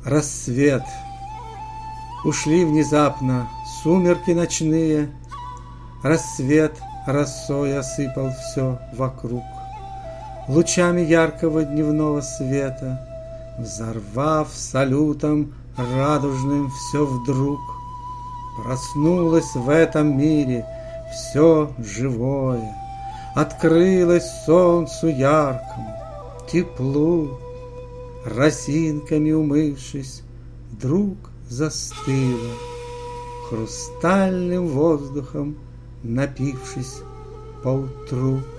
Рассвет. Ушли внезапно сумерки ночные, Рассвет росой осыпал все вокруг, Лучами яркого дневного света, Взорвав салютом радужным все вдруг. Проснулось в этом мире все живое, Открылось солнцу яркому, теплу, Росинками умывшись, вдруг застыла, Хрустальным воздухом напившись поутру.